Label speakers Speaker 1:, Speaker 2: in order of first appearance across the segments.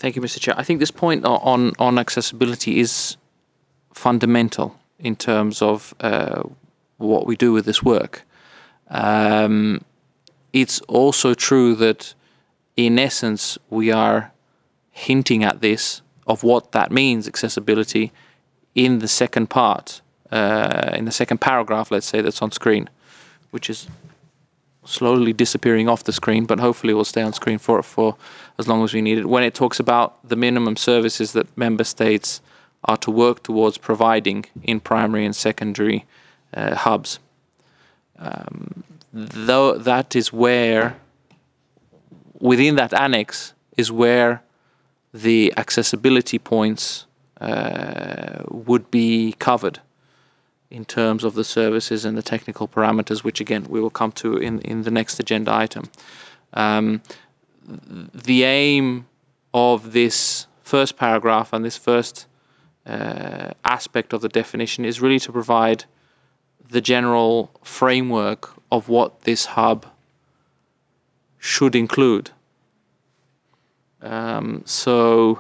Speaker 1: Thank you, Mr. Chair. I think this point on accessibility is fundamental in terms of what we do with this work. It's also true that, in essence, we are hinting at this, of what that means, accessibility, in the second part, in the second paragraph, let's say, that's on screen, which is slowly disappearing off the screen, but hopefully will stay on screen for as long as we need it. When it talks about the minimum services that member states are to work towards providing in primary and secondary hubs, though that is where, within that annex, is where the accessibility points would be covered in terms of the services and the technical parameters, which again we will come to in the next agenda item. The aim of this first paragraph and this first aspect of the definition is really to provide the general framework of what this hub should include. So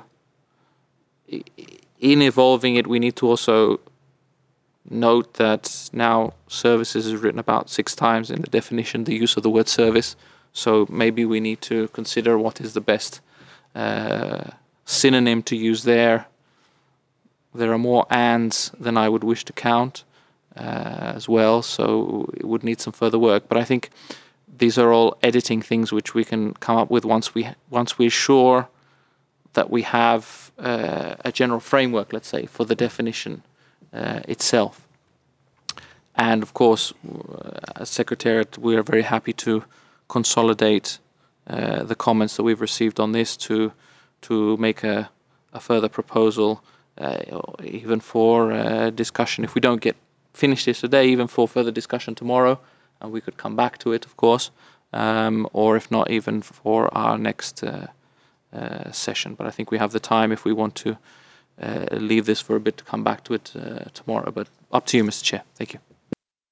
Speaker 1: in evolving it, we need to also note that now services is written about 6 times in the definition, the use of the word service. So maybe we need to consider what is the best synonym to use there. There are more ands than I would wish to count as well, so it would need some further work. But I think these are all editing things which we can come up with once we're sure that we have a general framework, let's say, for the definition itself. And of course, as Secretariat, we are very happy to consolidate the comments that we've received on this to make a further proposal, even for discussion. If we don't finish this today, even for further discussion tomorrow, and we could come back to it, of course, or if not, even for our next session. But I think we have the time, if we want to leave this for a bit, to come back to it tomorrow. But up to you, Mr. Chair. Thank you.